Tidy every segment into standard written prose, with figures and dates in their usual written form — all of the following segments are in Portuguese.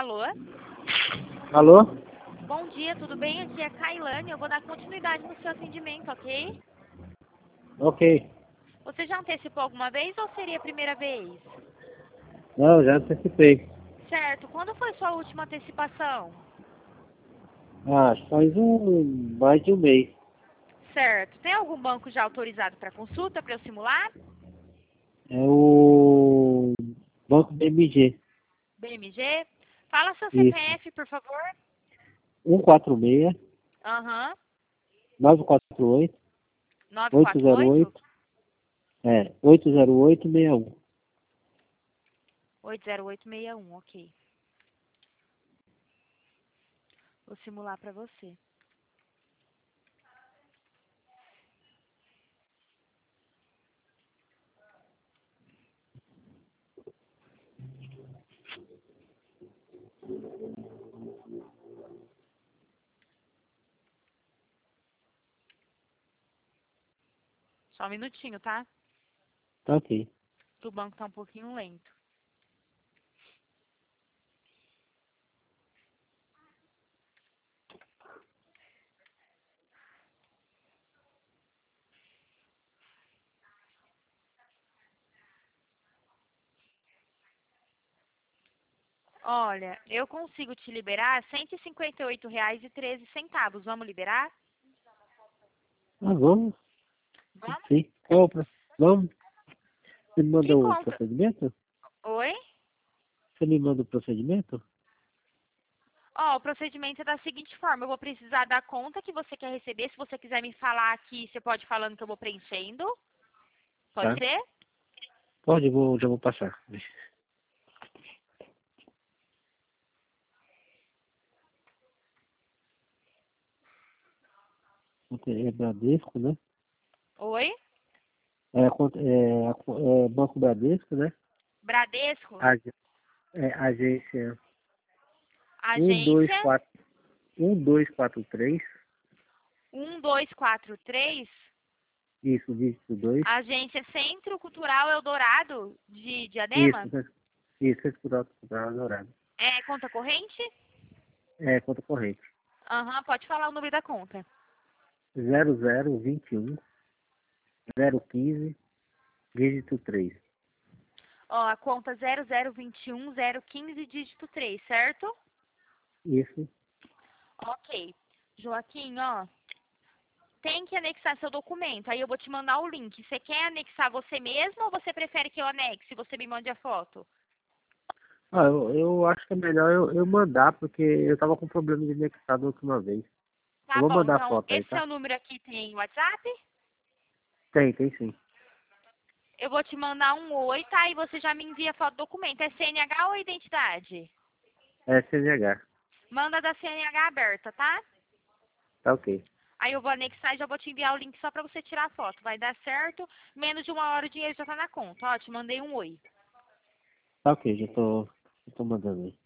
Alô? Alô? Bom dia, tudo bem? Aqui é a Kailane. Eu vou dar continuidade no seu atendimento, ok? Ok. Você já antecipou alguma vez ou seria a primeira vez? Não, já antecipei. Certo. Quando foi sua última antecipação? Faz mais de um mês. Certo. Tem algum banco já autorizado para consulta, para eu simular? É o Banco BMG. BMG? Fala seu Isso. CPF, por favor. 146 Aham. 948 948 808 80861. 80861, ok. Vou simular para você. Só um minutinho, tá? Tá ok. O banco tá um pouquinho lento. Olha, eu consigo te liberar R$ 158,13. Vamos liberar? Vamos? Vamos? Sim. Vamos? Você me manda Que o conta? procedimento? Oi? Você me manda o procedimento? Ó, o procedimento é da seguinte forma. Eu vou precisar da conta que você quer receber. Se você quiser me falar aqui, você pode ir falando que eu vou preenchendo. Pode Tá? ser? Pode, já vou passar. É Bradesco, né? Oi? É Banco Bradesco, né? Bradesco? Ag- Agência Agência 1243. 1243. Isso, dígito 2. Agência Centro Cultural Eldorado de Isso, Diadema. Rescutar Dourado. É conta corrente? É, conta corrente. Aham, pode falar o número da conta. 0021 015, dígito 3. Ó, a conta 0021015 dígito 3, certo? Isso. Ok. Joaquim, ó, tem que anexar seu documento. Aí eu vou te mandar o link. Você quer anexar você mesmo ou você prefere que eu anexe e você me mande a foto? Eu acho que é melhor eu mandar, porque eu tava com problema de anexar da última vez. Eu Tá vou bom, mandar a então foto aí, esse tá? seu número aqui tem WhatsApp? Tem sim. Eu vou te mandar um oi, tá? E você já me envia a foto do documento. É CNH ou identidade? É CNH. Manda da CNH aberta, tá? Tá ok. Aí eu vou anexar e já vou te enviar o link só pra você tirar a foto. Vai dar certo. Menos de 1 hora o dinheiro já tá na conta. Ó, te mandei um oi. Tá ok, já tô mandando aí.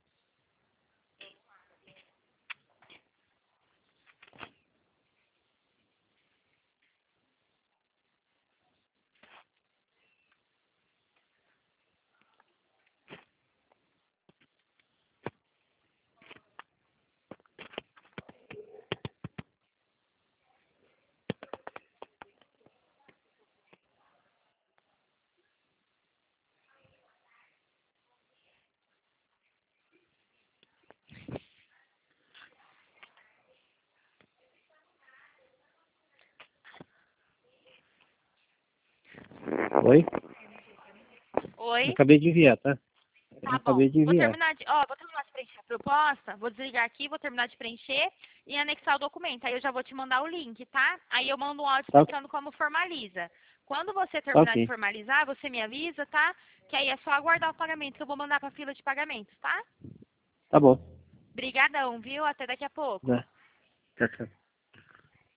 Oi? Eu Oi? acabei de enviar, tá? Eu Tá bom. acabei de enviar. Vou terminar de preencher a proposta, vou desligar aqui, vou terminar de preencher e anexar o documento. Aí eu já vou te mandar o link, tá? Aí eu mando um áudio Tá, explicando como formaliza. Quando você tá terminar de ok. formalizar, você me avisa, tá? Que aí é só aguardar o pagamento que eu vou mandar pra fila de pagamentos, tá? Tá bom. Brigadão, viu? Até daqui a pouco. Né? Tchau, tchau.